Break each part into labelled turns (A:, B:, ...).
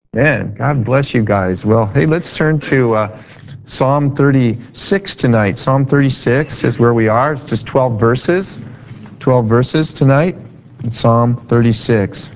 A: Man, God bless you guys. Well, hey, let's turn to Psalm 36 tonight. Psalm 36 is where we are. It's just 12 verses. 12 verses tonight. Psalm 36.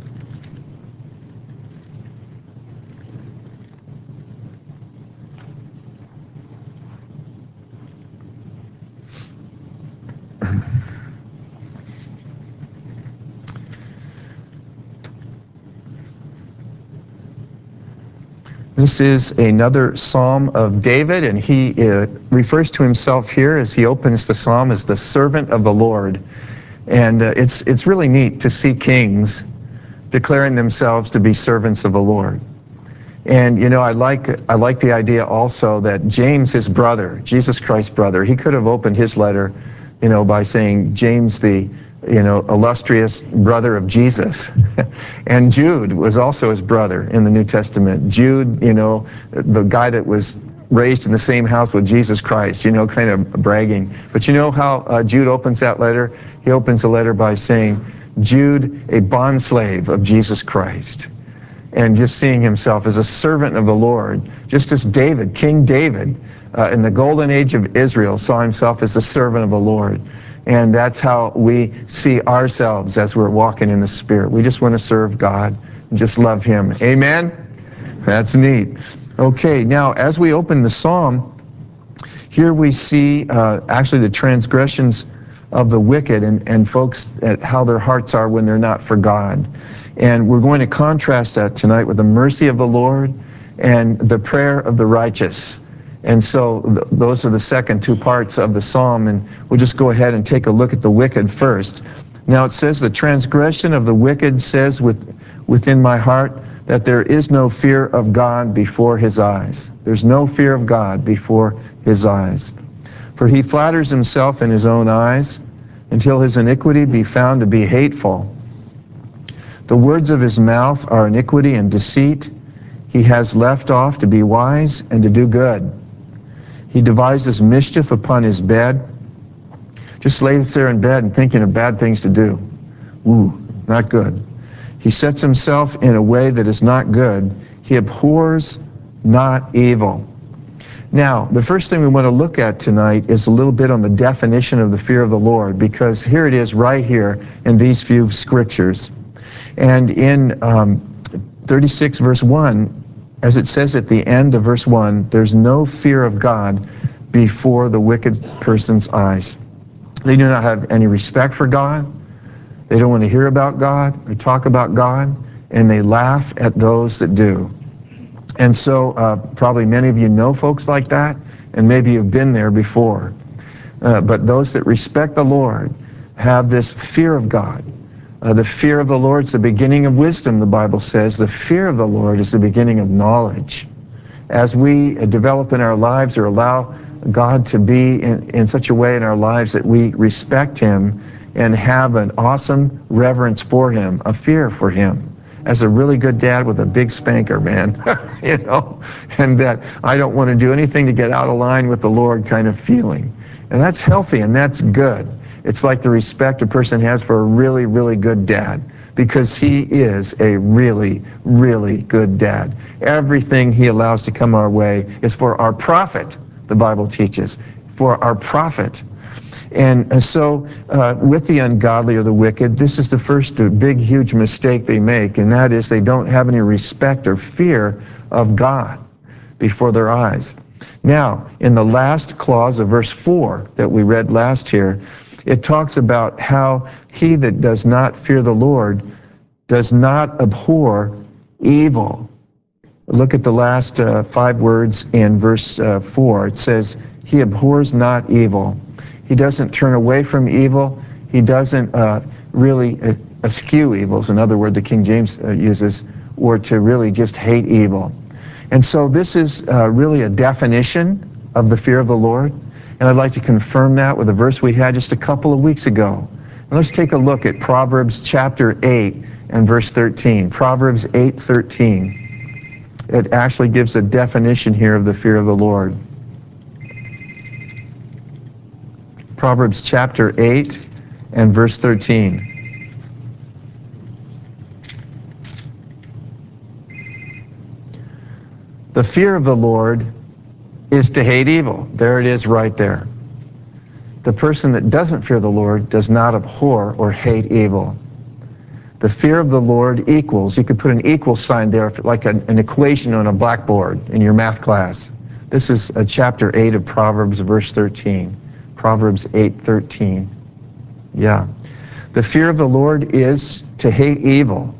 A: This is another Psalm of David, and he refers to himself here as he opens the Psalm as the servant of the Lord. And it's really neat to see kings declaring themselves to be servants of the Lord. And you know, I like the idea also that James, his brother, Jesus Christ's brother, he could have opened his letter, you know, by saying James, the illustrious brother of Jesus. And Jude was also his brother in the New Testament. Jude, you know, the guy that was raised in the same house with Jesus Christ, you know, kind of bragging. But you know how Jude opens that letter? He opens the letter by saying, Jude, a bondslave of Jesus Christ. And just seeing himself as a servant of the Lord, just as David, King David, in the golden age of Israel, saw himself as a servant of the Lord. And that's how we see ourselves as we're walking in the Spirit. We just want to serve God and just love Him. Amen? That's neat. Okay, now as we open the Psalm, here we see actually the transgressions of the wicked and folks at how their hearts are when they're not for God. And we're going to contrast that tonight with the mercy of the Lord and the prayer of the righteous. And so those are the second two parts of the psalm, and we'll just go ahead and take a look at the wicked first. Now it says, the transgression of the wicked says within my heart that there is no fear of God before his eyes. There's no fear of God before his eyes. For he flatters himself in his own eyes until his iniquity be found to be hateful. The words of his mouth are iniquity and deceit. He has left off to be wise and to do good. He devises mischief upon his bed. Just lays there in bed and thinking of bad things to do. Ooh, not good. He sets himself in a way that is not good. He abhors not evil. Now, the first thing we want to look at tonight is a little bit on the definition of the fear of the Lord, because here it is right here in these few scriptures. And in 36 verse 1, as it says at the end of verse 1, there's no fear of God before the wicked person's eyes. They do not have any respect for God. They don't want to hear about God or talk about God, and they laugh at those that do. And so probably many of you know folks like that, and maybe you've been there before. But those that respect the Lord have this fear of God. The fear of the Lord is the beginning of wisdom, the Bible says. The fear of the Lord is the beginning of knowledge. As we develop in our lives or allow God to be in such a way in our lives that we respect Him and have an awesome reverence for Him, a fear for Him, as a really good dad with a big spanker, man, you know, and that I don't want to do anything to get out of line with the Lord kind of feeling. And that's healthy and that's good. It's like the respect a person has for a really, really good dad, because he is a really, really good dad. Everything he allows to come our way is for our profit, the Bible teaches, for our profit. And so with the ungodly or the wicked, this is the first big, huge mistake they make, and that is they don't have any respect or fear of God before their eyes. Now, in the last clause of verse 4 that we read last here, it talks about how he that does not fear the Lord does not abhor evil. Look at the last 5 words in verse 4. It says, he abhors not evil. He doesn't turn away from evil. He doesn't really eschew evil, is another word that King James uses, or to really just hate evil. And so this is really a definition of the fear of the Lord. And I'd like to confirm that with a verse we had just a couple of weeks ago. And let's take a look at Proverbs chapter 8 and verse 13. Proverbs 8:13. It actually gives a definition here of the fear of the Lord. Proverbs chapter 8 and verse 13. The fear of the Lord is to hate evil. There it is right there. The person that doesn't fear the Lord does not abhor or hate evil. The fear of the Lord equals, you could put an equal sign there, like an equation on a blackboard in your math class. This is chapter 8 of Proverbs, verse 13. Proverbs 8:13. Yeah. The fear of the Lord is to hate evil,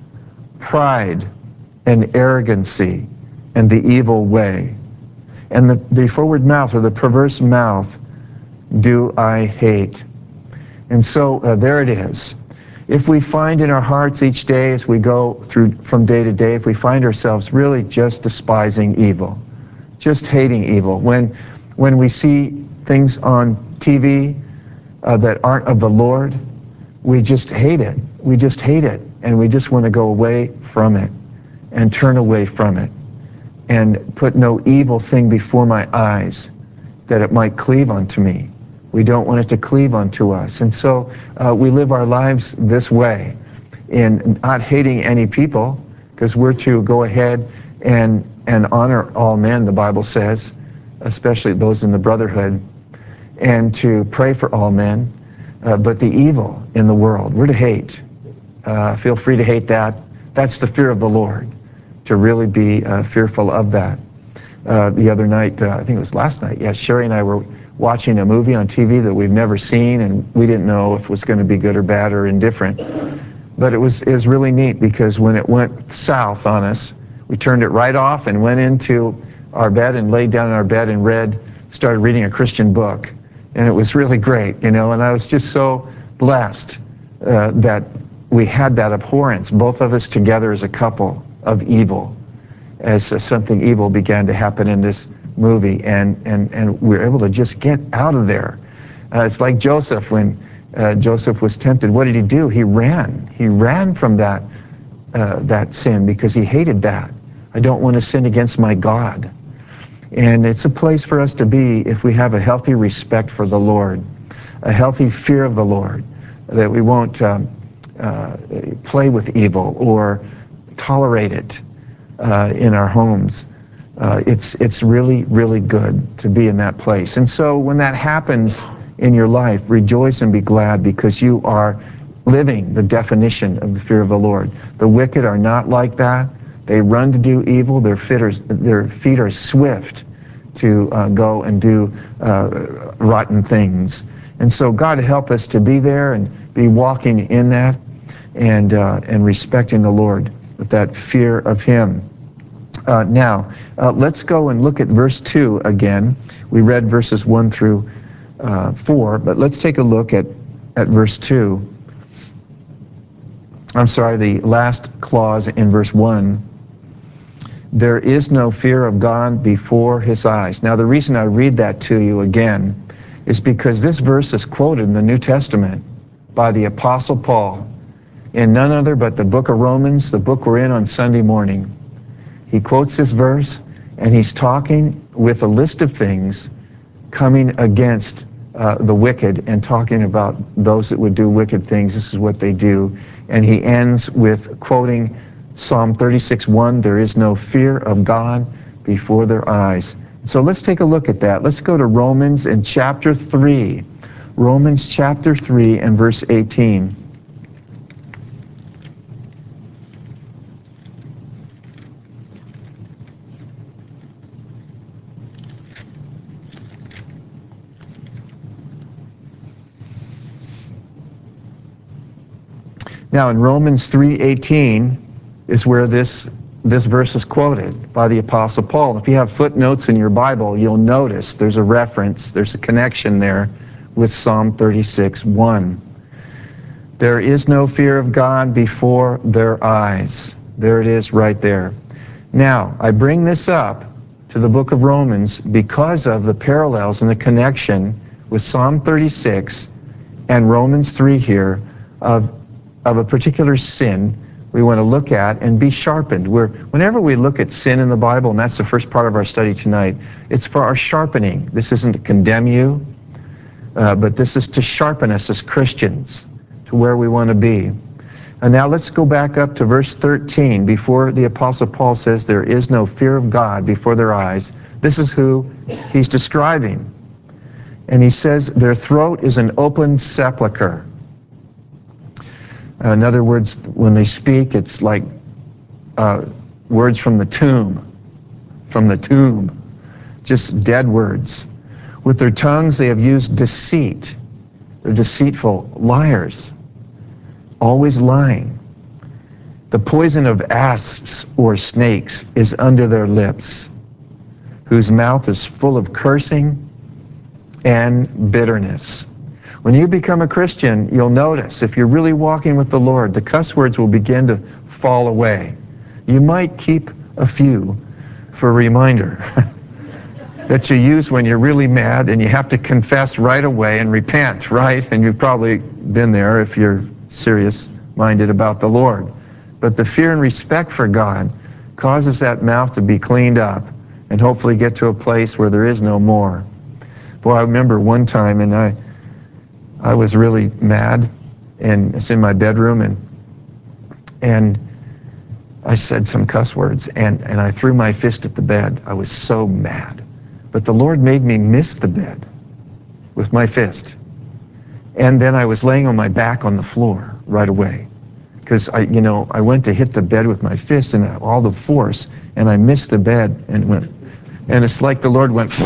A: pride and arrogancy, and the evil way. And the forward mouth, or the perverse mouth, do I hate. And so there it is. If we find in our hearts each day as we go through from day to day, if we find ourselves really just despising evil, just hating evil, when we see things on TV that aren't of the Lord, we just hate it. We just hate it. And we just want to go away from it and turn away from it and put no evil thing before my eyes that it might cleave unto me. We don't want it to cleave unto us. And so we live our lives this way, in not hating any people, because we're to go ahead and honor all men, the Bible says, especially those in the brotherhood, and to pray for all men, but the evil in the world, we're to hate. Feel free to hate that. That's the fear of the Lord, to really be fearful of that. The other night, I think it was last night, yeah, Sherry and I were watching a movie on TV that we've never seen, and we didn't know if it was going to be good or bad or indifferent. But it was really neat, because when it went south on us, we turned it right off and went into our bed and laid down in our bed and started reading a Christian book. And it was really great, you know, and I was just so blessed that we had that abhorrence, both of us together as a couple, of evil, as something evil began to happen in this movie, and we were able to just get out of there. It's like Joseph, when Joseph was tempted, what did he do? He ran from that sin, because he hated that. I don't want to sin against my God. And it's a place for us to be if we have a healthy respect for the Lord, a healthy fear of the Lord, that we won't play with evil or tolerate it in our homes. It's really, really good to be in that place. And so when that happens in your life, rejoice and be glad, because you are living the definition of the fear of the Lord. The wicked are not like that. They run to do evil. Their feet are swift to go and do rotten things. And so God help us to be there and be walking in that, and respecting the Lord with that fear of Him. Now, let's go and look at verse 2 again. We read verses 1 through 4, but let's take a look at verse 2. I'm sorry, the last clause in verse 1. There is no fear of God before His eyes. Now, the reason I read that to you again is because this verse is quoted in the New Testament by the Apostle Paul in none other but the book of Romans, the book we're in on Sunday morning. He quotes this verse, and he's talking with a list of things coming against the wicked, and talking about those that would do wicked things. This is what they do. And he ends with quoting Psalm 36:1, there is no fear of God before their eyes. So let's take a look at that. Let's go to Romans in chapter 3. Romans chapter 3 and verse 18. Now, in Romans 3:18 is where this verse is quoted by the Apostle Paul. If you have footnotes in your Bible, you'll notice there's a reference, there's a connection there with Psalm 36:1. There is no fear of God before their eyes. There it is right there. Now, I bring this up to the book of Romans because of the parallels and the connection with Psalm 36 and Romans 3 here of a particular sin we want to look at and be sharpened. Whenever we look at sin in the Bible, and that's the first part of our study tonight, it's for our sharpening. This isn't to condemn you, but this is to sharpen us as Christians to where we want to be. And now let's go back up to verse 13. Before the Apostle Paul says there is no fear of God before their eyes, this is who he's describing. And he says their throat is an open sepulcher. In other words, when they speak, it's like words from the tomb. Just dead words. With their tongues they have used deceit. They're deceitful liars, always lying. The poison of asps or snakes is under their lips, whose mouth is full of cursing and bitterness. When you become a Christian, you'll notice, if you're really walking with the Lord, the cuss words will begin to fall away. You might keep a few for a reminder that you use when you're really mad and you have to confess right away and repent, right? And you've probably been there if you're serious-minded about the Lord. But the fear and respect for God causes that mouth to be cleaned up and hopefully get to a place where there is no more. Boy, I remember one time, and I was really mad, and it's in my bedroom, and I said some cuss words, and I threw my fist at the bed. I was so mad. But the Lord made me miss the bed with my fist. And then I was laying on my back on the floor right away. Because I went to hit the bed with my fist and all the force, and I missed the bed and it's like the Lord went,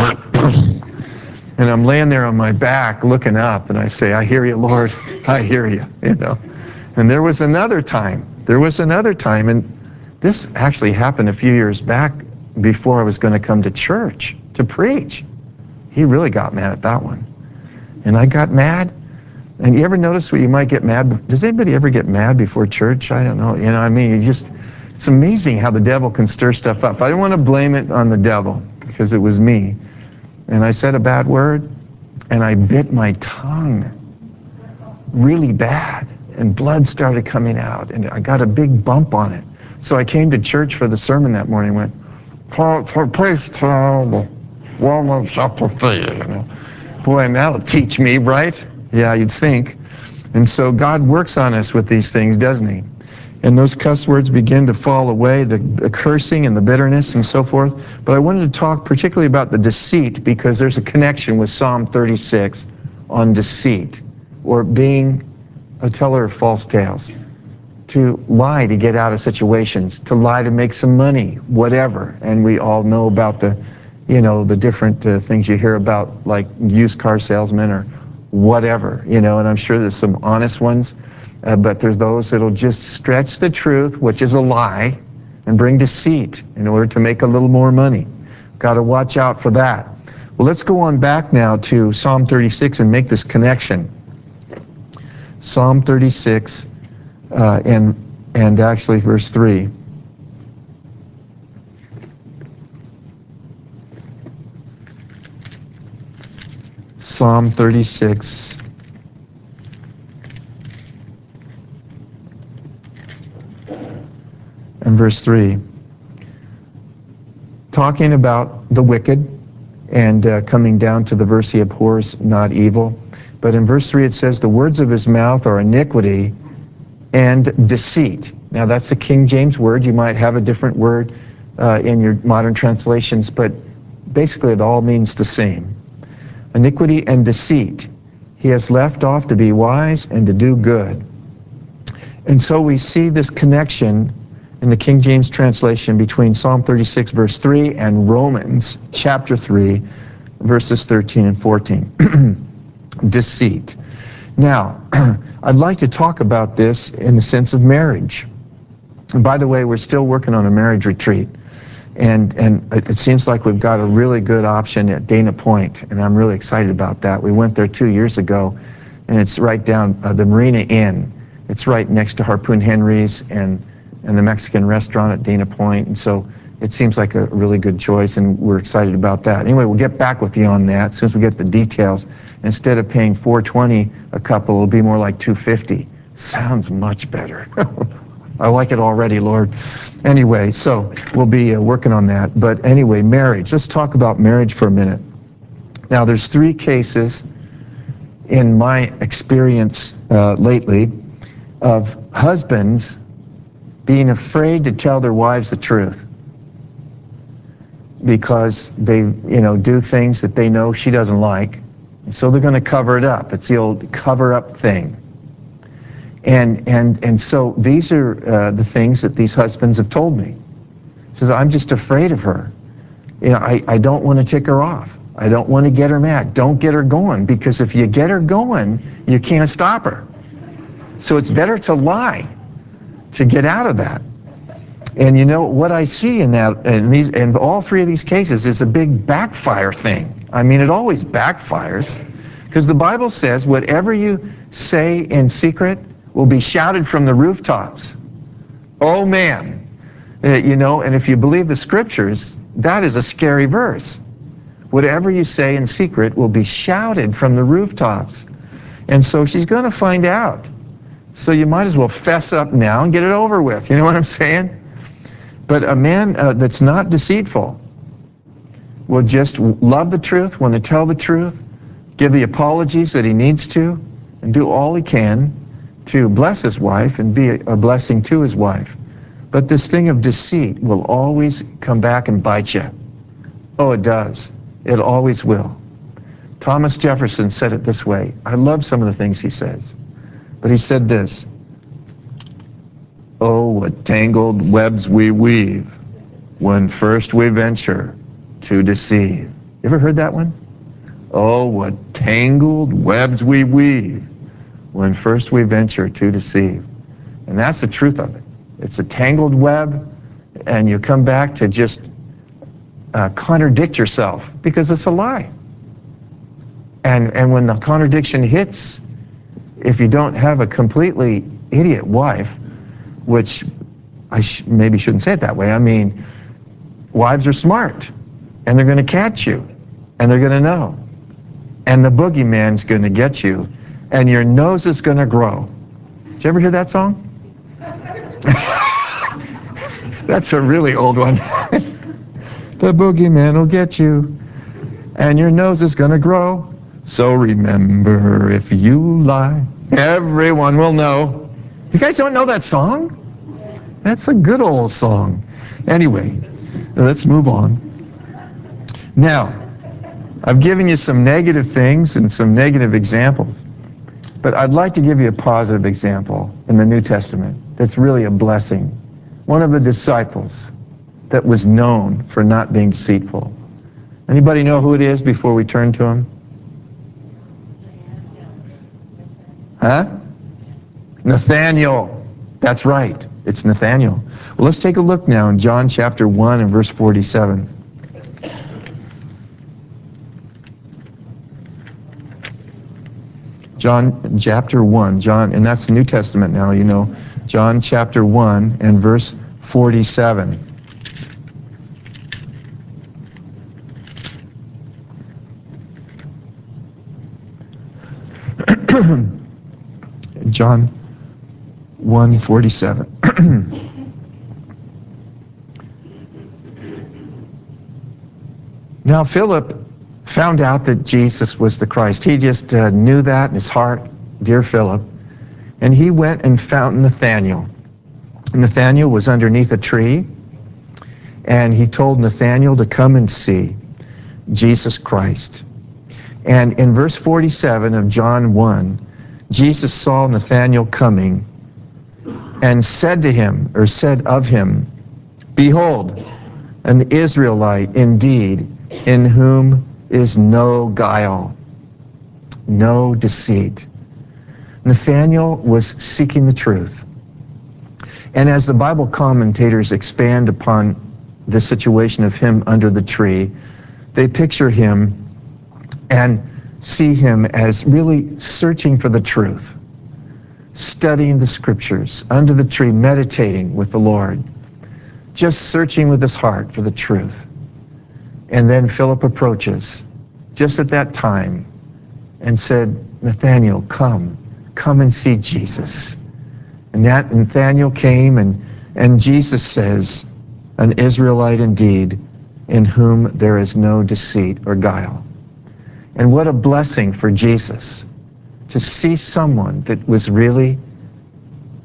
A: and I'm laying there on my back looking up, and I say, I hear you, Lord, I hear you, And there was another time, and this actually happened a few years back before I was going to come to church to preach. He really got mad at that one. And I got mad. And you ever notice what you might get mad? Does anybody ever get mad before church? I don't know. It's amazing how the devil can stir stuff up. I don't want to blame it on the devil because it was me. And I said a bad word, and I bit my tongue really bad, and blood started coming out, and I got a big bump on it. So I came to church for the sermon that morning and went, please tell the woman something. Boy, and that'll teach me, right? Yeah, you'd think. And so God works on us with these things, doesn't he? And those cuss words begin to fall away, the cursing and the bitterness and so forth. But I wanted to talk particularly about the deceit, because there's a connection with Psalm 36 on deceit, or being a teller of false tales. To lie to get out of situations, to lie to make some money, whatever. And we all know about the different things you hear about, like used car salesmen or whatever, and I'm sure there's some honest ones, but there's those that'll just stretch the truth, which is a lie, and bring deceit in order to make a little more money. Got to watch out for that. Well, let's go on back now to Psalm 36 and make this connection. Psalm 36 and actually verse 3. Psalm 36 and verse 3. Talking about the wicked and coming down to the verse, he abhors not evil. But in verse 3 it says, the words of his mouth are iniquity and deceit. Now that's a King James word. You might have a different word in your modern translations, but basically it all means the same. Iniquity and deceit. He has left off to be wise and to do good. And so we see this connection in the King James translation between Psalm 36 verse 3 and Romans chapter 3 verses 13 and 14. Deceit. Now, I'd like to talk about this in the sense of marriage. And by the way, we're still working on a marriage retreat. And it seems like we've got a really good option at Dana Point, and I'm really excited about that. We went there 2 years ago, and it's right down the Marina Inn. It's right next to Harpoon Henry's and the Mexican restaurant at Dana Point, and so it seems like a really good choice, and we're excited about that. Anyway, we'll get back with you on that as soon as we get the details. Instead of paying $420 a couple, it'll be more like $250. Sounds much better. I like it already, Lord. Anyway, so we'll be working on that. But anyway, marriage. Let's talk about marriage for a minute. Now, there's 3 cases in my experience lately of husbands being afraid to tell their wives the truth because they, do things that they know she doesn't like, and so they're going to cover it up. It's the old cover-up thing. And so these are the things that these husbands have told me. He says, I'm just afraid of her. I don't want to tick her off. I don't want to get her mad. Don't get her going, because if you get her going, you can't stop her. So it's better to lie to get out of that. And what I see in that, in all three of these cases, is a big backfire thing. I mean, it always backfires, because the Bible says whatever you say in secret will be shouted from the rooftops. Oh man, and if you believe the scriptures, that is a scary verse. Whatever you say in secret will be shouted from the rooftops. And so she's going to find out. So you might as well fess up now and get it over with. You know what I'm saying? But a man that's not deceitful will just love the truth, want to tell the truth, give the apologies that he needs to, and do all he can to bless his wife and be a blessing to his wife. But this thing of deceit will always come back and bite you. Oh, it does. It always will. Thomas Jefferson said it this way. I love some of the things he says. But he said this: oh, what tangled webs we weave when first we venture to deceive. You ever heard that one? Oh, what tangled webs we weave when first we venture to deceive. And that's the truth of it. It's a tangled web, and you come back to just contradict yourself because it's a lie. And when the contradiction hits, if you don't have a completely idiot wife, which I maybe shouldn't say it that way. I mean, wives are smart, and they're going to catch you, and they're going to know. And the boogeyman's going to get you, and your nose is going to grow. Did you ever hear that song? That's a really old one. The boogeyman will get you, and your nose is going to grow. So remember, if you lie, everyone will know. You guys don't know that song? That's a good old song. Anyway, let's move on. Now, I've given you some negative things and some negative examples, but I'd like to give you a positive example in the New Testament that's really a blessing. One of the disciples that was known for not being deceitful. Anybody know who it is before we turn to him? Huh? Nathaniel. That's right. It's Nathaniel. Well, let's take a look now in John chapter 1 and verse 47. John chapter 1, and that's the New Testament now, John chapter 1 and verse 47. John 1:47. Now Philip found out that Jesus was the Christ. He just knew that in his heart, dear Philip. And he went and found Nathanael. Nathanael was underneath a tree, and he told Nathanael to come and see Jesus Christ. And in verse 47 of John 1, Jesus saw Nathanael coming and said to him, or said of him, behold, an Israelite indeed, in whom is no guile, no deceit. Nathanael was seeking the truth. And as the Bible commentators expand upon the situation of him under the tree, they picture him and see him as really searching for the truth, studying the scriptures, under the tree, meditating with the Lord, just searching with his heart for the truth. And then Philip approaches just at that time and said, Nathanael, come and see Jesus. And that Nathanael came, and Jesus says, an Israelite indeed, in whom there is no deceit or guile. And what a blessing for Jesus to see someone that was really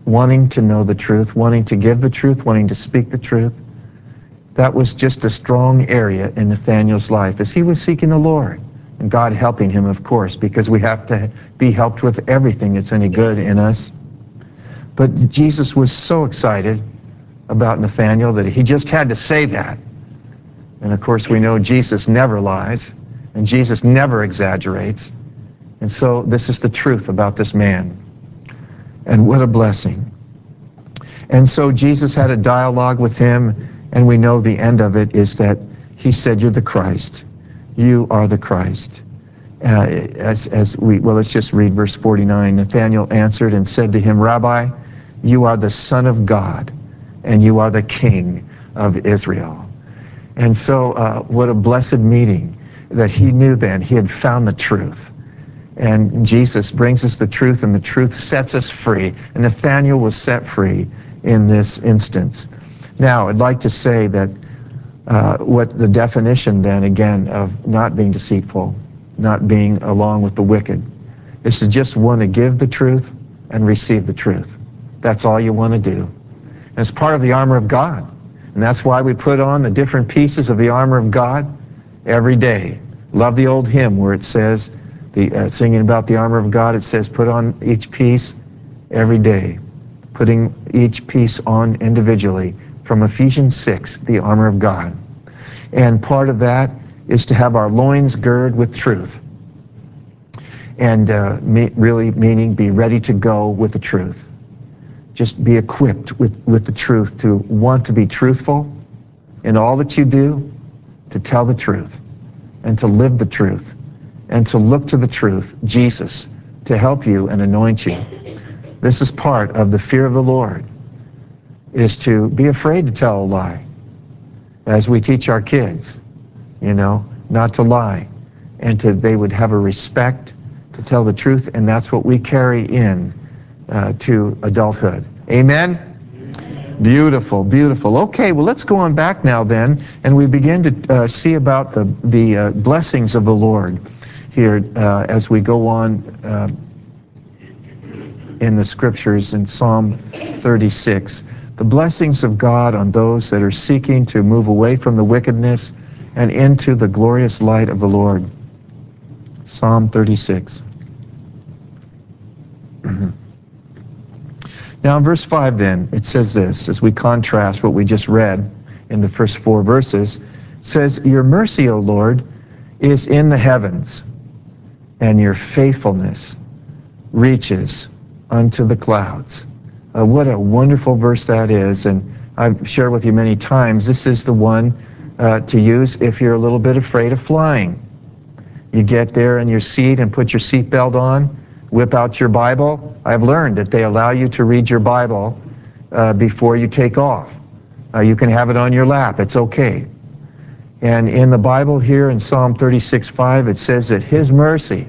A: wanting to know the truth, wanting to give the truth, wanting to speak the truth. That was just a strong area in Nathanael's life as he was seeking the Lord. And God helping him, of course, because we have to be helped with everything that's any good in us. But Jesus was so excited about Nathanael that he just had to say that. And of course, we know Jesus never lies, and Jesus never exaggerates. And so this is the truth about this man. And what a blessing. And so Jesus had a dialogue with him, and we know the end of it is that he said, "You're the Christ. You are the Christ." Let's just read verse 49. Nathanael answered and said to him, "Rabbi, you are the Son of God, and you are the King of Israel." And so what a blessed meeting that he knew then. He had found the truth. And Jesus brings us the truth, and the truth sets us free. And Nathanael was set free in this instance. Now, I'd like to say that what the definition then, again, of not being deceitful, not being along with the wicked, is to just want to give the truth and receive the truth. That's all you want to do. And it's part of the armor of God. And that's why we put on the different pieces of the armor of God every day. Love the old hymn where it says, singing about the armor of God, it says, put on each piece every day. Putting each piece on individually. From Ephesians 6, the armor of God. And part of that is to have our loins girded with truth. And really meaning be ready to go with the truth. Just be equipped with the truth, to want to be truthful in all that you do, to tell the truth, and to live the truth, and to look to the truth, Jesus, to help you and anoint you. This is part of the fear of the Lord, is to be afraid to tell a lie. As we teach our kids, not to lie, and they would have a respect to tell the truth, and that's what we carry in to adulthood. Amen? Beautiful, beautiful. Okay, well, let's go on back now then, and we begin to see about the blessings of the Lord here as we go on in the scriptures in Psalm 36. The blessings of God on those that are seeking to move away from the wickedness and into the glorious light of the Lord. Psalm 36. Now in verse 5 then, it says this, as we contrast what we just read in the first 4 verses, it says, "Your mercy, O Lord, is in the heavens, and your faithfulness reaches unto the clouds." What a wonderful verse that is, and I've shared with you many times, this is the one to use if you're a little bit afraid of flying. You get there in your seat and put your seatbelt on, whip out your Bible. I've learned that they allow you to read your Bible before you take off. You can have it on your lap, it's okay. And in the Bible here in Psalm 36:5, it says that His mercy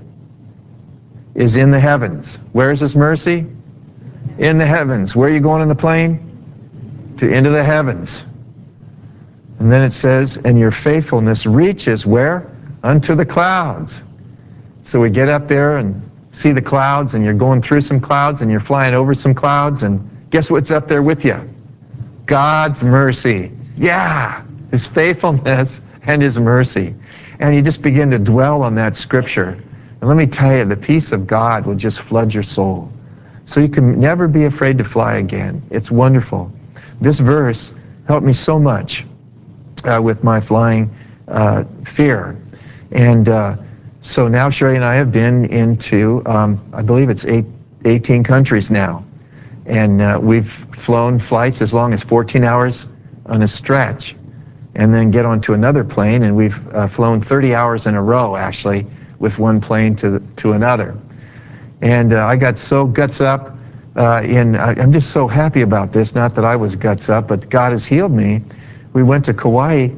A: is in the heavens. Where's His mercy? In the heavens. Where are you going in the plane? Into the heavens. And then it says, and your faithfulness reaches where? Unto the clouds. So we get up there and see the clouds, and you're going through some clouds, and you're flying over some clouds, and guess what's up there with you? God's mercy. Yeah, His faithfulness and His mercy. And you just begin to dwell on that scripture. And let me tell you, the peace of God will just flood your soul. So you can never be afraid to fly again. It's wonderful. This verse helped me so much with my flying fear. And so now Sherry and I have been into, I believe it's 18 countries now. And we've flown flights as long as 14 hours on a stretch. And then get onto another plane, and we've flown 30 hours in a row, actually, with one plane to another. And I got so guts up, I'm just so happy about this, not that I was guts up, but God has healed me. We went to Hawaii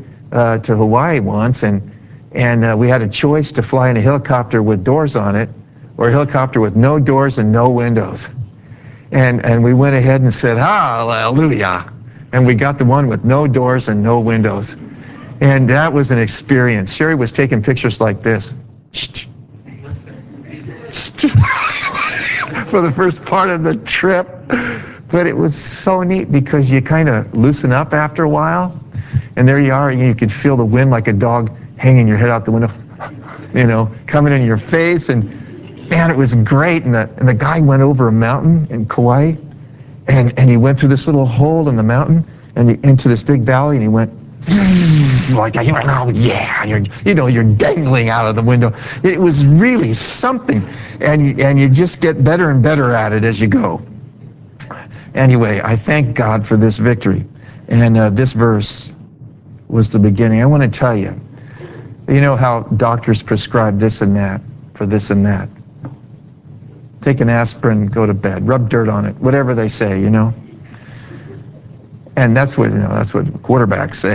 A: once, and we had a choice to fly in a helicopter with doors on it, or a helicopter with no doors and no windows. And we went ahead and said, hallelujah. And we got the one with no doors and no windows. And that was an experience. Sherry was taking pictures like this. For the first part of the trip. But it was so neat because you kind of loosen up after a while, and there you are, and you could feel the wind like a dog hanging your head out the window, coming in your face, and man, it was great. And the guy went over a mountain in Kauai, and he went through this little hole in the mountain and into this big valley, and he went like, oh yeah, you're dangling out of the window. It was really something, and you just get better and better at it as you go. Anyway, I thank God for this victory, and this verse was the beginning. I want to tell you, you know how doctors prescribe this and that for this and that. Take an aspirin, go to bed, rub dirt on it, whatever they say, And that's what quarterbacks say.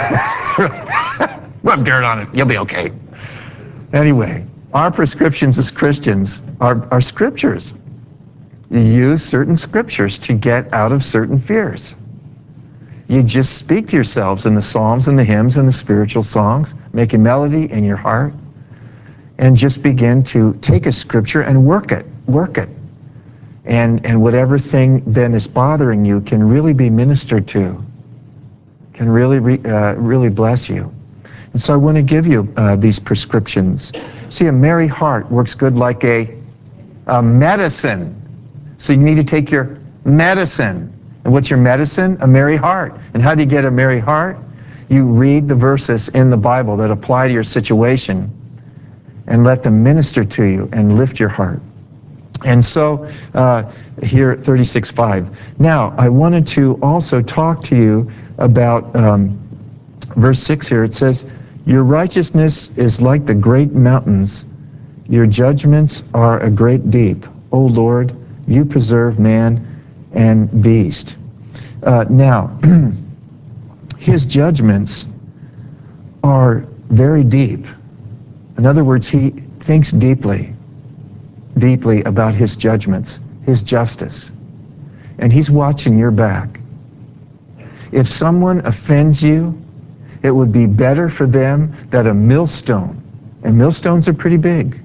A: Rub dirt on it, you'll be okay. Anyway, our prescriptions as Christians are scriptures. You use certain scriptures to get out of certain fears. You just speak to yourselves in the psalms and the hymns and the spiritual songs, make a melody in your heart, and just begin to take a scripture and work it. And whatever thing then is bothering you can really be ministered to, can really bless you. And so I want to give you these prescriptions. See, a merry heart works good like a medicine. So you need to take your medicine. And what's your medicine? A merry heart. And how do you get a merry heart? You read the verses in the Bible that apply to your situation and let them minister to you and lift your heart. And so here at 36:5. Now, I wanted to also talk to you about verse 6 here. It says, your righteousness is like the great mountains. Your judgments are a great deep. O Lord, you preserve man and beast. Now, his judgments are very deep. In other words, he thinks deeply about his judgments, his justice. And he's watching your back. If someone offends you, it would be better for them that a millstone, and millstones are pretty big,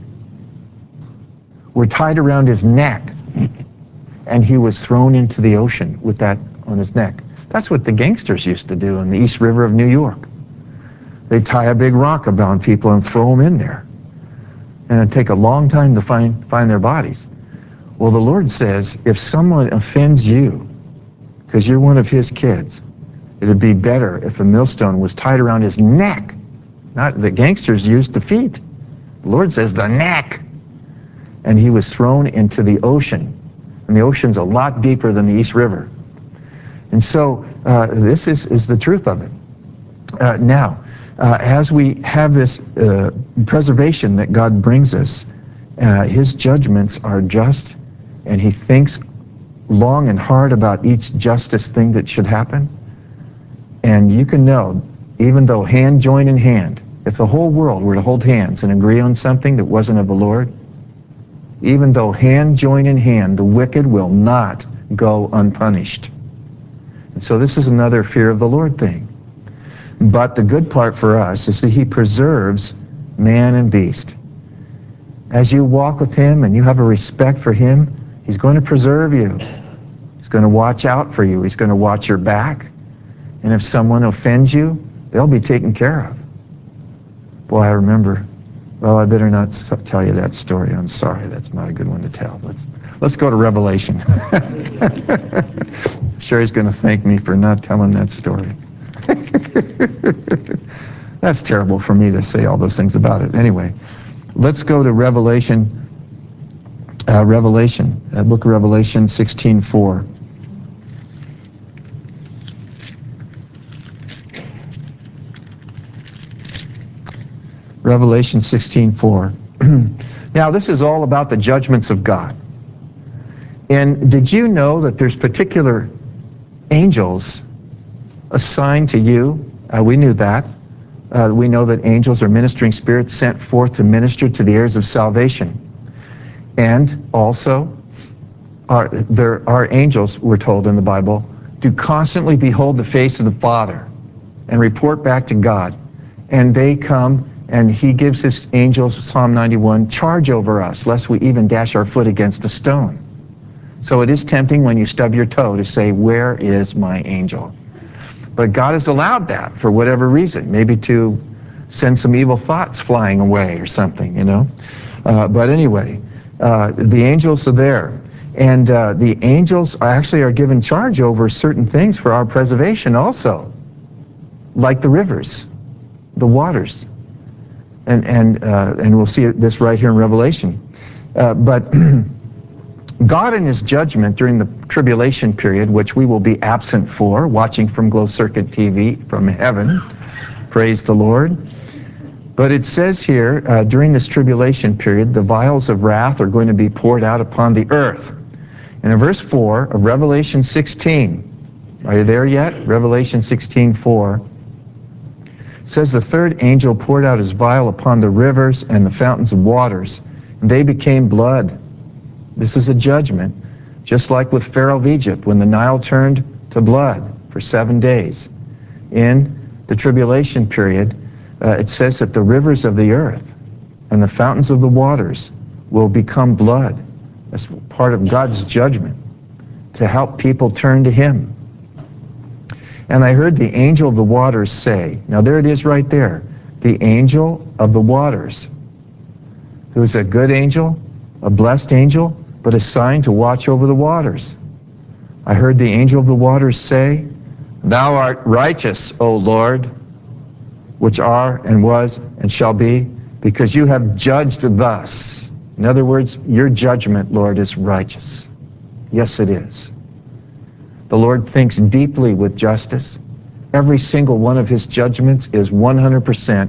A: were tied around his neck, and he was thrown into the ocean with that on his neck. That's what the gangsters used to do in the East River of New York. They'd tie a big rock about people and throw them in there. And it'd take a long time to find their bodies. Well, the Lord says, if someone offends you, because you're one of his kids, it'd be better if a millstone was tied around his neck. Not the gangsters used the feet. The Lord says the neck. And he was thrown into the ocean. And the ocean's a lot deeper than the East River. And so this is the truth of it. Now, as we have this preservation that God brings us, his judgments are just, and he thinks long and hard about each justice thing that should happen. And you can know, even though hand join in hand, if the whole world were to hold hands and agree on something that wasn't of the Lord, even though hand join in hand, the wicked will not go unpunished. And so this is another fear of the Lord thing. But the good part for us is that he preserves man and beast. As you walk with him and you have a respect for him, he's going to preserve you. He's going to watch out for you. He's going to watch your back. And if someone offends you, they'll be taken care of. Boy, I remember, well, I better not tell you that story. I'm sorry, that's not a good one to tell. Let's go to Revelation. Sure, he's going to thank me for not telling that story. That's terrible for me to say all those things about it. Anyway, let's go to Revelation, book of Revelation 16:4. Revelation 16:4. Now, this is all about the judgments of God. And did you know that there's particular angels assigned to you? We knew that. We know that angels are ministering spirits sent forth to minister to the heirs of salvation. And also, there are angels, we're told in the Bible, do constantly behold the face of the Father and report back to God. And they come, and he gives his angels, Psalm 91, charge over us, lest we even dash our foot against a stone. So it is tempting when you stub your toe to say, where is my angel? But God has allowed that for whatever reason, maybe to send some evil thoughts flying away or something, you know. But anyway, the angels are there. And the angels actually are given charge over certain things for our preservation also, like the rivers, the waters. And we'll see this right here in Revelation. But God in his judgment during the tribulation period, which we will be absent for, watching from Glow Circuit TV from heaven, praise the Lord. But it says here, during this tribulation period, the vials of wrath are going to be poured out upon the earth. And in verse 4 of Revelation 16, are you there yet? Revelation 16:4 says, the third angel poured out his vial upon the rivers and the fountains of waters, and they became blood. This is a judgment, just like with Pharaoh of Egypt, when the Nile turned to blood for 7 days. In the tribulation period, it says that the rivers of the earth and the fountains of the waters will become blood. That's part of God's judgment to help people turn to him. And I heard the angel of the waters say, now there it is right there, the angel of the waters, who's a good angel, a blessed angel, but assigned to watch over the waters. I heard the angel of the waters say, thou art righteous, O Lord, which are and was and shall be, because you have judged thus. In other words, your judgment, Lord, is righteous. Yes, it is. The Lord thinks deeply with justice. Every single one of his judgments is 100%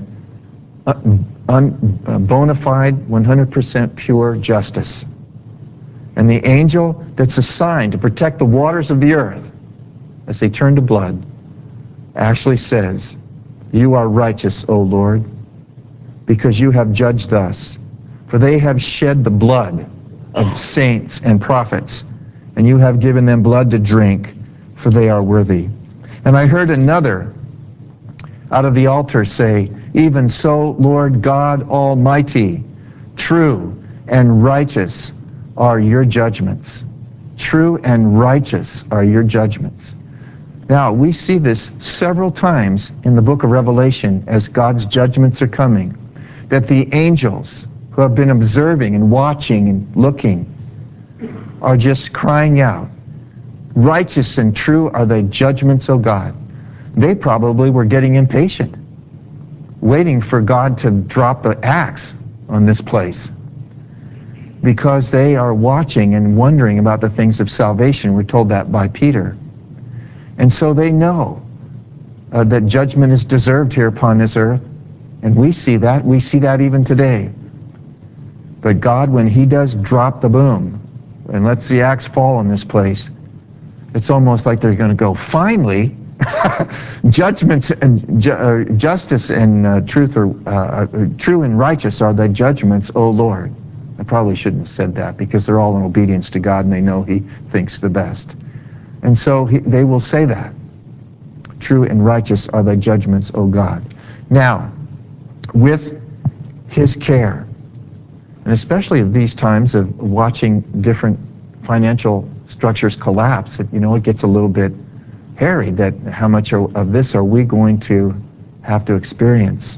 A: bona fide, 100% pure justice. And the angel that's assigned to protect the waters of the earth as they turn to blood actually says, you are righteous, O Lord, because you have judged us. For they have shed the blood of saints and prophets, and you have given them blood to drink, for they are worthy. And I heard another out of the altar say, even so, Lord God Almighty, true and righteous are your judgments. True and righteous are your judgments. Now, we see this several times in the book of Revelation as God's judgments are coming, that the angels who have been observing and watching and looking are just crying out, righteous and true are thy judgments, O God. They probably were getting impatient, waiting for God to drop the axe on this place, because they are watching and wondering about the things of salvation. We're told that by Peter. And so they know that judgment is deserved here upon this earth. And we see that. We see that even today. But God, when he does drop the boom and lets the axe fall in this place, it's almost like they're going to go, finally, judgments and justice and truth are true and righteous are thy judgments, O Lord. I probably shouldn't have said that, because they're all in obedience to God and they know he thinks the best. And so they will say that. True and righteous are thy judgments, O God. Now, with his care, and especially at these times of watching different financial structures collapse, it gets a little bit hairy, that how much of this are we going to have to experience.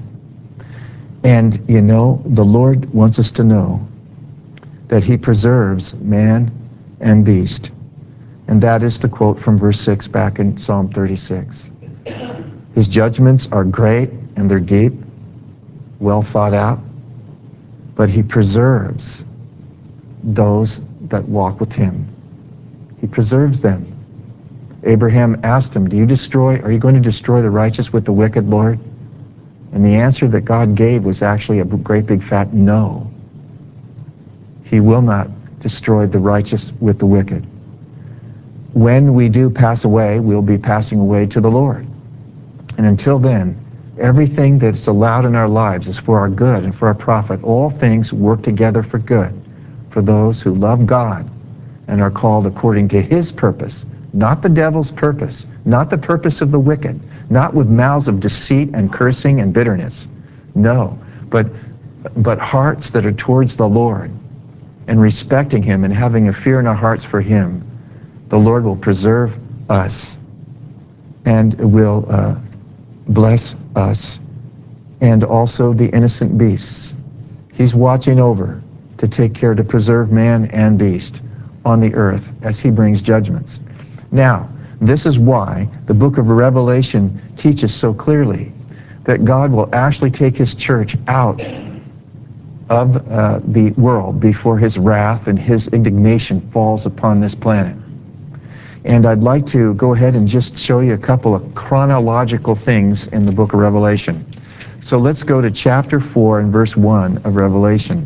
A: And the Lord wants us to know that he preserves man and beast. And that is the quote from verse 6 back in Psalm 36. His judgments are great and they're deep, well thought out, but he preserves those that walk with him. He preserves them. Abraham asked him, are you going to destroy the righteous with the wicked, Lord? And the answer that God gave was actually a great big fat no. He will not destroy the righteous with the wicked. When we do pass away, we'll be passing away to the Lord. And until then, everything that's allowed in our lives is for our good and for our profit. All things work together for good for those who love God and are called according to his purpose, not the devil's purpose, not the purpose of the wicked, not with mouths of deceit and cursing and bitterness. No, but hearts that are towards the Lord. and respecting him and having a fear in our hearts for him, the Lord will preserve us and will bless us, and also the innocent beasts. He's watching over to take care to preserve man and beast on the earth as he brings judgments. Now, this is why the book of Revelation teaches so clearly that God will actually take his church out of the world before his wrath and his indignation falls upon this planet. And I'd like to go ahead and just show you a couple of chronological things in the book of Revelation. So let's go to chapter 4 and verse 1 of Revelation.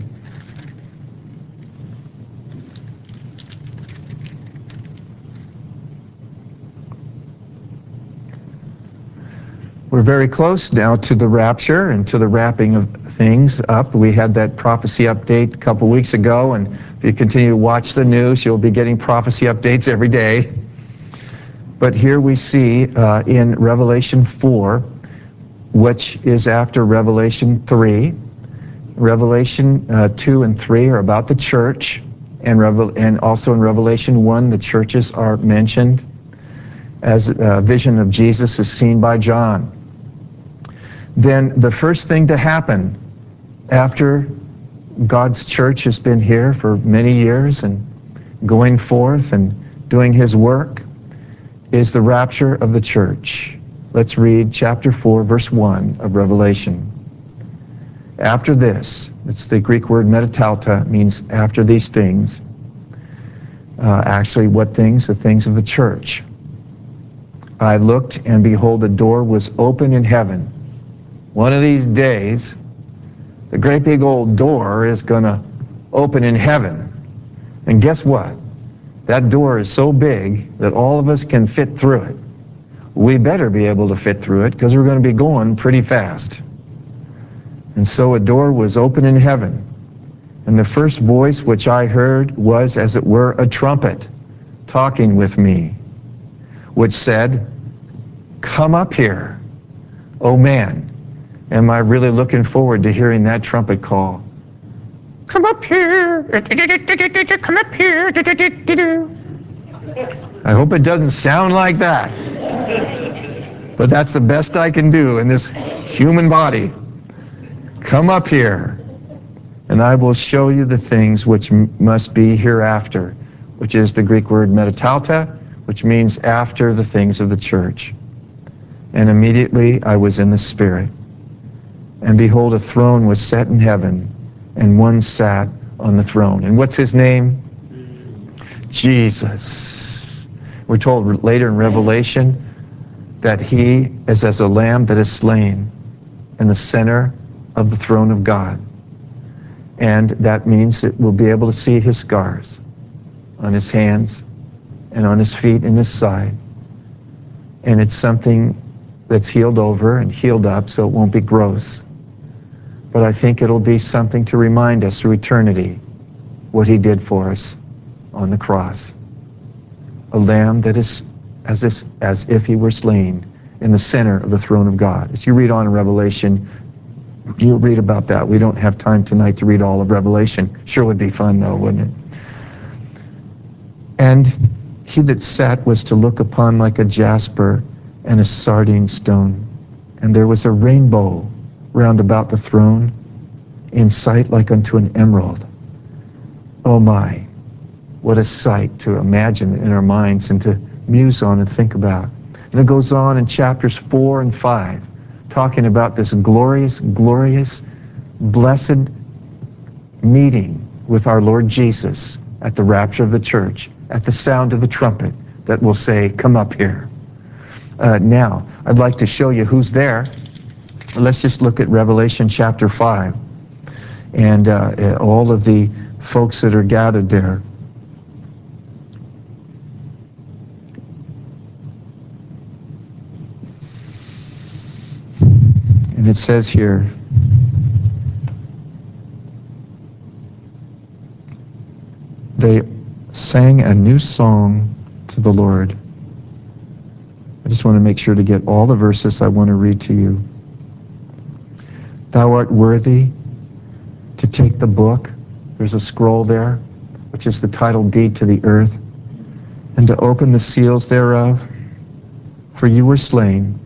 A: We're very close now to the rapture and to the wrapping of things up. We had that prophecy update a couple weeks ago, and if you continue to watch the news, you'll be getting prophecy updates every day. But here we see in Revelation 4, which is after Revelation 3. Revelation 2 and 3 are about the church, and also in Revelation 1, the churches are mentioned as a vision of Jesus is seen by John. Then the first thing to happen after God's church has been here for many years and going forth and doing his work is the rapture of the church. Let's read chapter 4, verse 1 of Revelation. After this, it's the Greek word metatalta, means after these things. Actually, what things? The things of the church. I looked, and behold, a door was open in heaven. One of these days, the great big old door is going to open in heaven. And guess what? That door is so big that all of us can fit through it. We better be able to fit through it because we're going to be going pretty fast. And so a door was open in heaven. And the first voice which I heard was, as it were, a trumpet talking with me, which said, "Come up here." Oh man, am I really looking forward to hearing that trumpet call. Come up here. Come up here. I hope it doesn't sound like that. But that's the best I can do in this human body. Come up here, and I will show you the things which must be hereafter, which is the Greek word metatalta, which means after the things of the church. And immediately I was in the Spirit. And behold, a throne was set in heaven, and one sat on the throne. And what's his name? Jesus. We're told later in Revelation that he is as a lamb that is slain in the center of the throne of God. And that means that we'll be able to see his scars on his hands and on his feet and his side. And it's something that's healed over and healed up so it won't be gross. But I think it'll be something to remind us through eternity what he did for us on the cross. A lamb that is as if he were slain in the center of the throne of God. As you read on in Revelation, you'll read about that. We don't have time tonight to read all of Revelation. Sure would be fun though, wouldn't it? And he that sat was to look upon like a jasper and a sardine stone. And there was a rainbow round about the throne, in sight like unto an emerald. Oh my, what a sight to imagine in our minds and to muse on and think about. And it goes on in chapters 4 and 5, talking about this glorious, glorious, blessed meeting with our Lord Jesus at the rapture of the church, at the sound of the trumpet that will say, "Come up here." Now, I'd like to show you who's there. Let's just look at Revelation chapter 5 and all of the folks that are gathered there. And it says here, they sang a new song to the Lord. I just want to make sure to get all the verses I want to read to you. Thou art worthy to take the book. There's a scroll there. which is the title deed to the earth, and to open the seals thereof. For you were slain,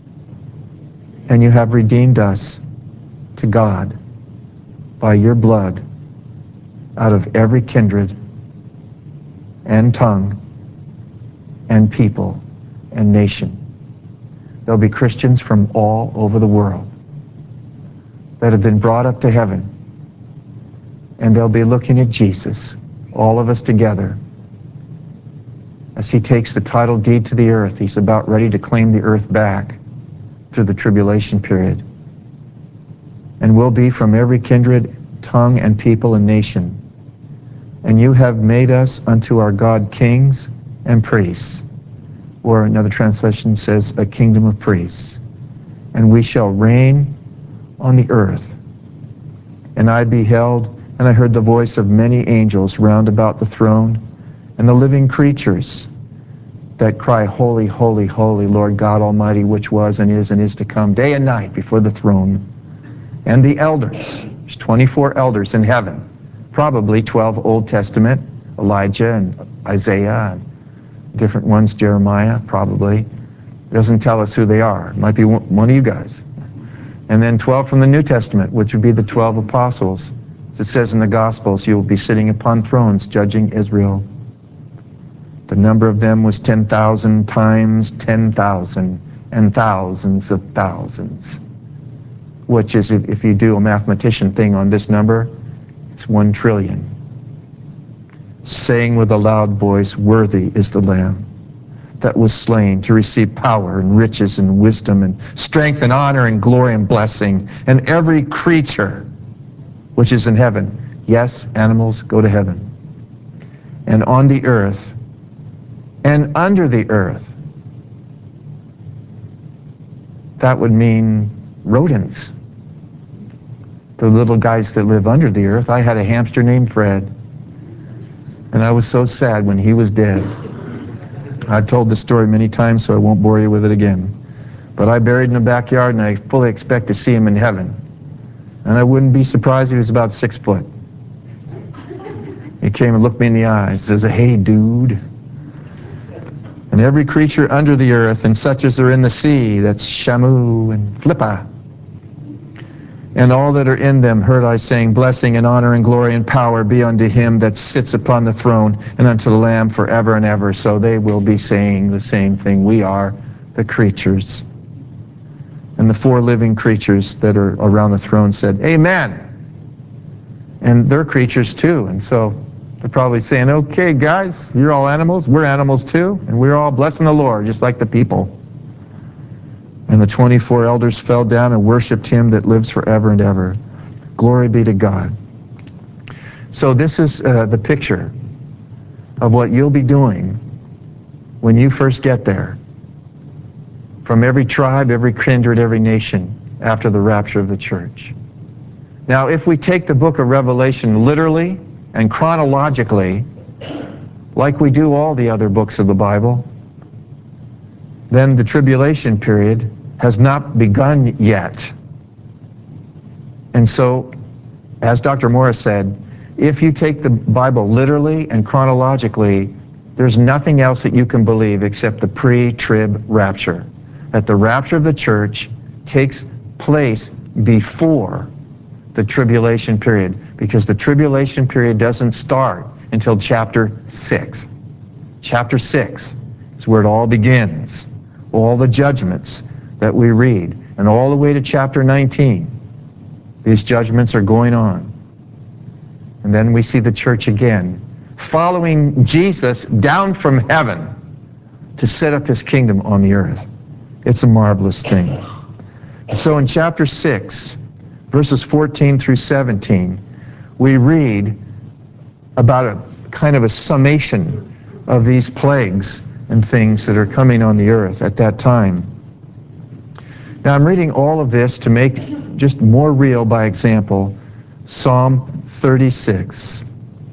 A: and you have redeemed us to God by your blood out of every kindred and tongue and people and nation. There'll be Christians from all over the world that have been brought up to heaven, and they'll be looking at Jesus, all of us together, as he takes the title deed to the earth. He's about ready to claim the earth back through the tribulation period. And we'll be from every kindred, tongue, and people and nation. And you have made us unto our God kings and priests. Or another translation says, a kingdom of priests. And we shall reign on the earth. And I beheld, and I heard the voice of many angels round about the throne, and the living creatures that cry, Holy, holy, holy, Lord God Almighty, which was and is to come, day and night before the throne. And the elders, there's 24 elders in heaven, probably 12 Old Testament, Elijah and Isaiah, and different ones, Jeremiah, probably. It doesn't tell us who they are. It might be one of you guys. And then 12 from the New Testament, which would be the 12 apostles. As it says in the Gospels, you will be sitting upon thrones judging Israel. The number of them was 10,000 times 10,000 and thousands of thousands, which is, if you do a mathematician thing on this number, it's 1 trillion. Saying with a loud voice, worthy is the Lamb that was slain to receive power and riches and wisdom and strength and honor and glory and blessing. And every creature which is in heaven, yes, animals go to heaven, and on the earth and under the earth. That would mean rodents, the little guys that live under the earth. I had a hamster named Fred, and I was so sad when he was dead. I've told this story many times, so I won't bore you with it again. But I buried in the backyard, and I fully expect to see him in heaven. And I wouldn't be surprised if he was about 6 foot. He came and looked me in the eyes, says, hey, dude. And every creature under the earth, and such as are in the sea, that's Shamu and Flippa, and all that are in them, heard I saying, blessing and honor and glory and power be unto him that sits upon the throne and unto the Lamb forever and ever. So they will be saying the same thing. We are the creatures. And the 4 living creatures that are around the throne said, Amen. And they're creatures too. And so they're probably saying, okay, guys, you're all animals. We're animals too. And we're all blessing the Lord, just like the people. And the 24 elders fell down and worshiped him that lives forever and ever. Glory be to God. So this is the picture of what you'll be doing when you first get there. From every tribe, every kindred, every nation, after the rapture of the church. Now, if we take the book of Revelation literally and chronologically, like we do all the other books of the Bible, then the tribulation period has not begun yet. And so, as Dr. Morris said, if you take the Bible literally and chronologically, there's nothing else that you can believe except the pre-trib rapture. That the rapture of the church takes place before the tribulation period, because the tribulation period doesn't start until chapter 6. Chapter 6 is where it all begins. All the judgments that we read, and all the way to chapter 19. These judgments are going on. And then we see the church again, following Jesus down from heaven to set up his kingdom on the earth. It's a marvelous thing. So in chapter 6, verses 14 through 17, we read about a kind of a summation of these plagues and things that are coming on the earth at that time. Now I'm reading all of this to make just more real, by example, Psalm 36.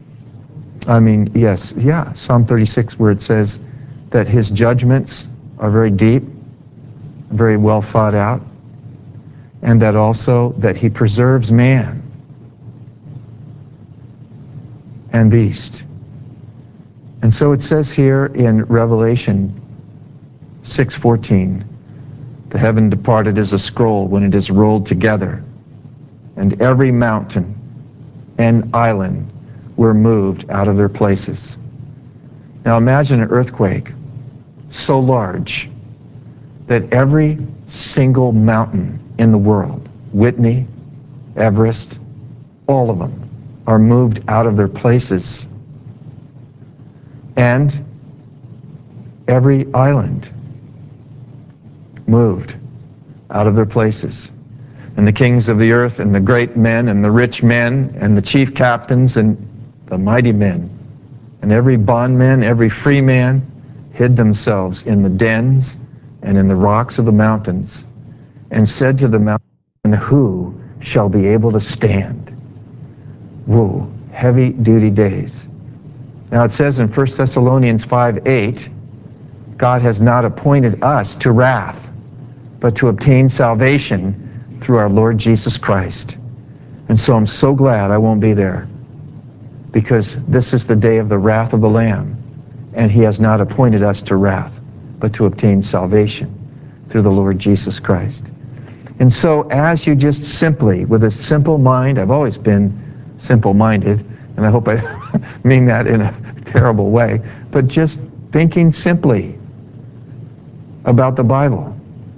A: Psalm 36, where it says that his judgments are very deep, very well thought out, and that also that he preserves man. and beast. And so it says here in Revelation 6:14, the heaven departed as a scroll when it is rolled together, and every mountain and island were moved out of their places. Now imagine an earthquake so large that every single mountain in the world, Whitney, Everest, all of them, are moved out of their places. And every island moved out of their places. And the kings of the earth and the great men and the rich men and the chief captains and the mighty men and every bondman, every free man hid themselves in the dens and in the rocks of the mountains and said to the mountain, who shall be able to stand? Whoa, heavy-duty days. Now it says in 1 Thessalonians 5:8, God has not appointed us to wrath, but to obtain salvation through our Lord Jesus Christ. And so I'm so glad I won't be there, because this is the day of the wrath of the Lamb, and he has not appointed us to wrath, but to obtain salvation through the Lord Jesus Christ. And so as you just simply, with a simple mind, I've always been simple-minded, and I hope I mean that in a terrible way, but just thinking simply about the Bible.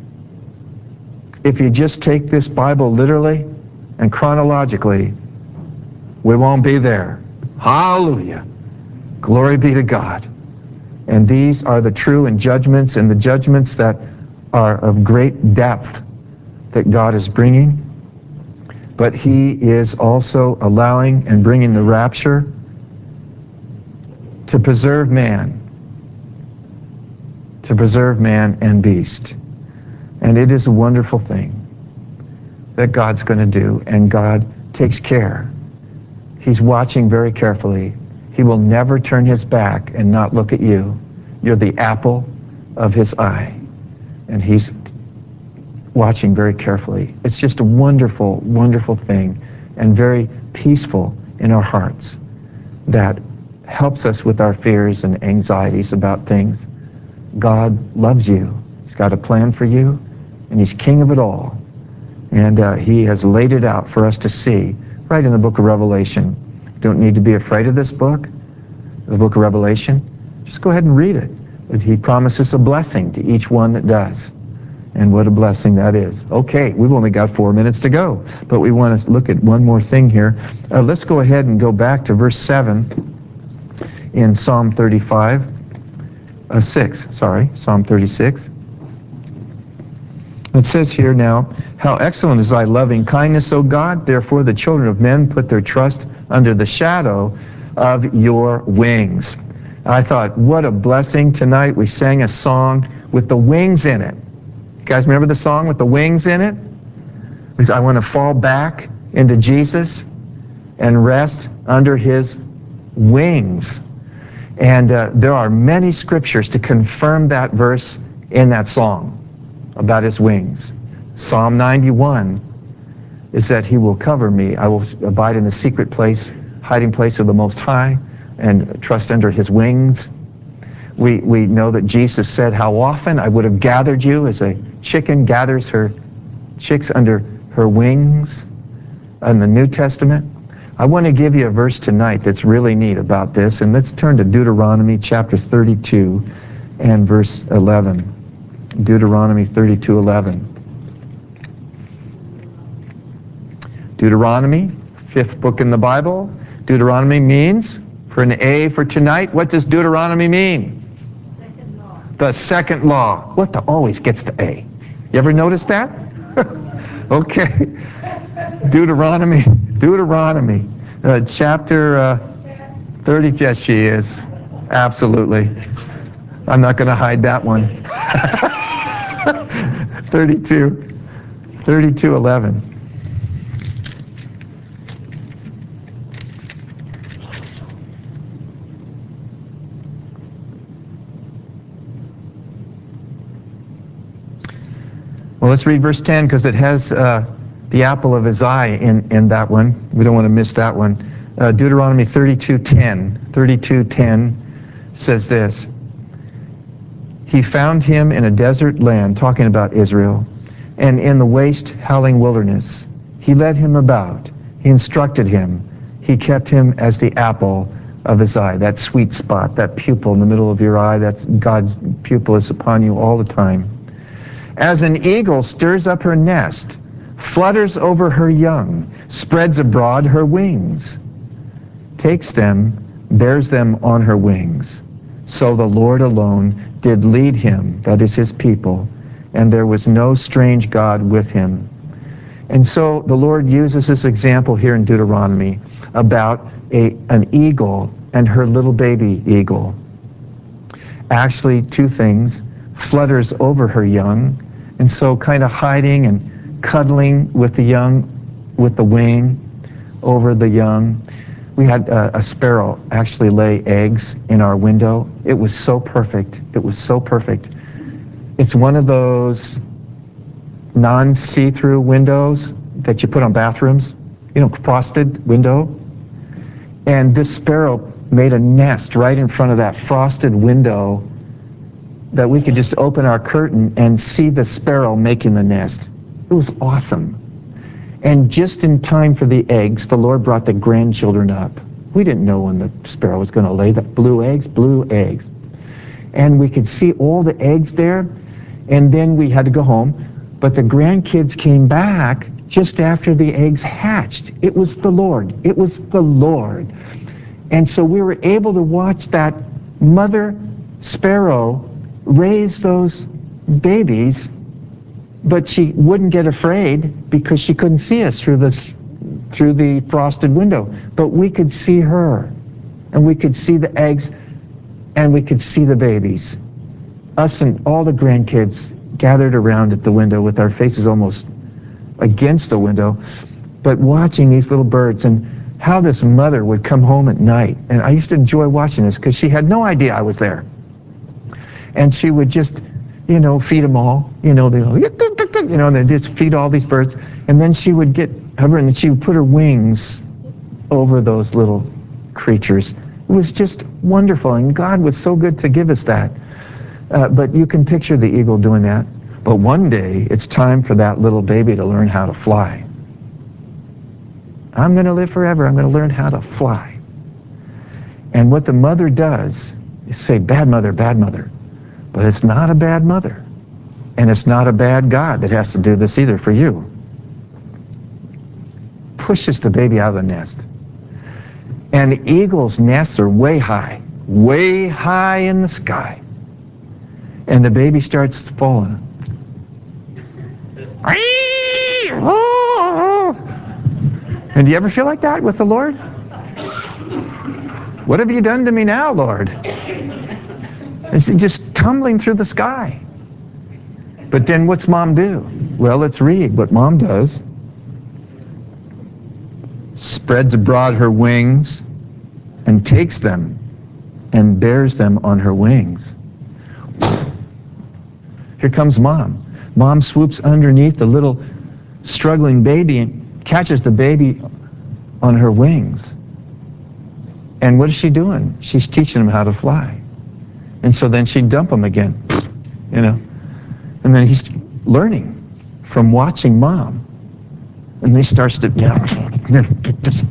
A: If you just take this Bible literally and chronologically, we won't be there. Hallelujah. Glory be to God. And these are the true judgments, and the judgments that are of great depth that God is bringing. But he is also allowing and bringing the rapture to preserve man and beast. And it is a wonderful thing that God's going to do, and God takes care. He's watching very carefully. He will never turn his back and not look at you. You're the apple of his eye, and he's watching very carefully. It's just a wonderful, wonderful thing, and very peaceful in our hearts, that helps us with our fears and anxieties about things. God loves you. He's got a plan for you, and he's king of it all. And he has laid it out for us to see right in the book of Revelation. Don't need to be afraid of this book, the book of Revelation. Just go ahead and read it. He promises a blessing to each one that does. And what a blessing that is. Okay, we've only got 4 minutes to go, but we want to look at one more thing here. Let's go ahead and go back to verse 7 in Psalm 36. It says here now, how excellent is thy loving kindness, O God, therefore the children of men put their trust under the shadow of your wings. I thought, what a blessing tonight. We sang a song with the wings in it. You guys remember the song with the wings in it? Because I want to fall back into Jesus and rest under his wings. And there are many scriptures to confirm that verse in that song about his wings. Psalm 91 is that he will cover me. I will abide in the secret place, hiding place of the Most High, and trust under his wings. We know that Jesus said, how often I would have gathered you as a chicken gathers her chicks under her wings in the New Testament. I want to give you a verse tonight that's really neat about this, and let's turn to Deuteronomy chapter 32 and verse 11. Deuteronomy 32:11. Deuteronomy, 5th book in the Bible. Deuteronomy means, for an A for tonight, what does Deuteronomy mean?
B: Second law.
A: The second law. What the always gets the A? You ever notice that? Okay. Deuteronomy, chapter 30. Yes, she is. Absolutely. I'm not going to hide that one. 32:11. Well, let's read verse 10 because it has the apple of his eye in that one. We don't want to miss that one. Deuteronomy 32:10 says this: He found him in a desert land, talking about Israel, and in the waste, howling wilderness. He led him about. He instructed him. He kept him as the apple of his eye, that sweet spot, that pupil in the middle of your eye. That's God's pupil is upon you all the time. As an eagle stirs up her nest, flutters over her young, spreads abroad her wings, takes them, bears them on her wings. So the Lord alone did lead him, that is his people, and there was no strange God with him. And so the Lord uses this example here in Deuteronomy about an eagle and her little baby eagle. Actually, two things: flutters over her young, and so kind of hiding and cuddling with the young, with the wing over the young. We had a sparrow actually lay eggs in our window. It was so perfect. It was so perfect. It's one of those non-see-through windows that you put on bathrooms, frosted window. And this sparrow made a nest right in front of that frosted window that we could just open our curtain and see the sparrow making the nest. It was awesome. And just in time for the eggs, the Lord brought the grandchildren up. We didn't know when the sparrow was going to lay the blue eggs. And we could see all the eggs there, and then we had to go home. But the grandkids came back just after the eggs hatched. It was the Lord. It was the Lord. And so we were able to watch that mother sparrow raise those babies, but she wouldn't get afraid because she couldn't see us through the frosted window. But we could see her, and we could see the eggs, and we could see the babies. Us and all the grandkids gathered around at the window with our faces almost against the window, but watching these little birds, and how this mother would come home at night. And I used to enjoy watching this because she had no idea I was there. And she would just feed them all, they and they'd just feed all these birds. And then she would get over and she would put her wings over those little creatures. It was just wonderful, and God was so good to give us that. But you can picture the eagle doing that. But one day, it's time for that little baby to learn how to fly. I'm going to live forever. I'm going to learn how to fly. And what the mother does is say, bad mother, bad mother. But it's not a bad mother. And it's not a bad God that has to do this either for you. Pushes the baby out of the nest. And the eagle's nests are way high in the sky. And the baby starts falling. And do you ever feel like that with the Lord? What have you done to me now, Lord? It's just tumbling through the sky. But then what's mom do? Well, let's read what mom does. Spreads abroad her wings and takes them and bears them on her wings. Here comes mom. Mom swoops underneath the little struggling baby and catches the baby on her wings. And what is she doing? She's teaching him how to fly. And so then she'd dump him again, And then he's learning from watching mom. And he starts to, just,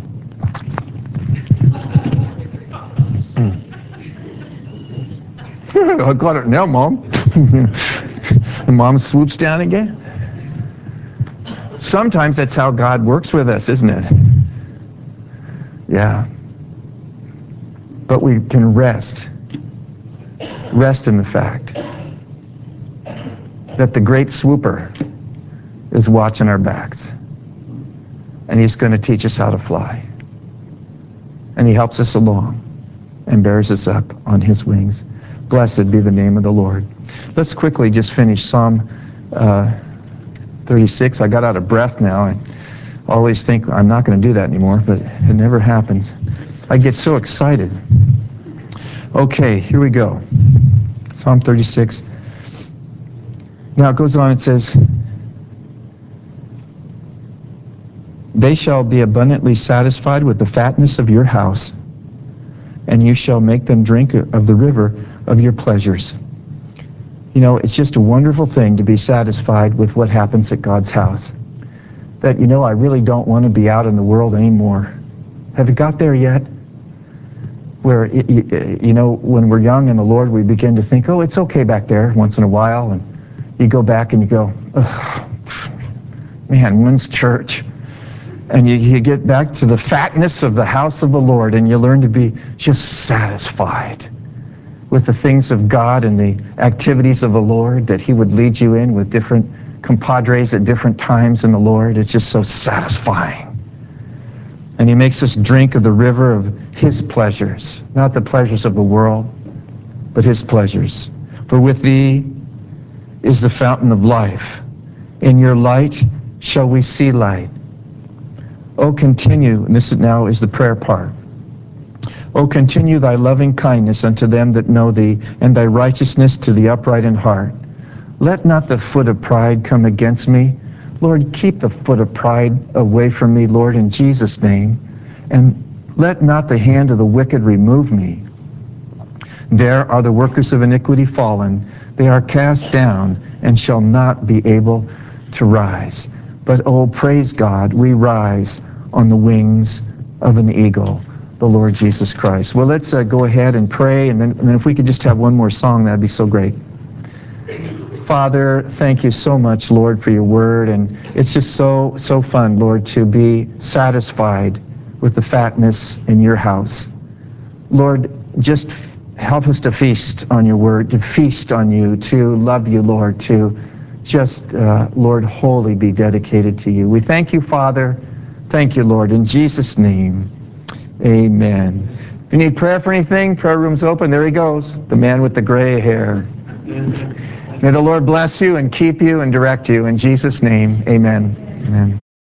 A: I got it now, Mom. And mom swoops down again. Sometimes that's how God works with us, isn't it? Yeah. But we can rest in the fact that the great swooper is watching our backs. And he's going to teach us how to fly. And he helps us along and bears us up on his wings. Blessed be the name of the Lord. Let's quickly just finish Psalm 36. I got out of breath now. I always think I'm not going to do that anymore, but it never happens. I get so excited. Okay, here we go. Psalm 36. Now it goes on, it says, They shall be abundantly satisfied with the fatness of your house, and you shall make them drink of the river of your pleasures. You know, it's just a wonderful thing to be satisfied with what happens at God's house. That, you know, I really don't want to be out in the world anymore. Have you got there yet? Where, you know, when we're young in the Lord, we begin to think, oh, it's okay back there once in a while. And you go back and you go, oh, man, when's church? And you get back to the fatness of the house of the Lord, and you learn to be just satisfied with the things of God and the activities of the Lord, that he would lead you in with different compadres at different times in the Lord. It's just so satisfying. And he makes us drink of the river of his pleasures, not the pleasures of the world, but his pleasures. For with thee is the fountain of life. In your light shall we see light. Oh, continue, and this now is the prayer part. Oh, continue thy loving kindness unto them that know thee, and thy righteousness to the upright in heart. Let not the foot of pride come against me. Lord, keep the foot of pride away from me, Lord, in Jesus' name. And let not the hand of the wicked remove me. There are the workers of iniquity fallen. They are cast down and shall not be able to rise. But, oh, praise God, we rise on the wings of an eagle, the Lord Jesus Christ. Well, let's go ahead and pray, and then if we could just have one more song, that'd be so great. Father, thank you so much, Lord, for your word, and it's just so fun, Lord, to be satisfied with the fatness in your house. Lord, just help us to feast on your word, to feast on you, to love you, Lord, to just, Lord, wholly be dedicated to you. We thank you, Father. Thank you, Lord. In Jesus' name, amen. If you need prayer for anything, prayer room's open. There he goes, the man with the gray hair. May the Lord bless you and keep you and direct you. In Jesus' name, amen. Amen.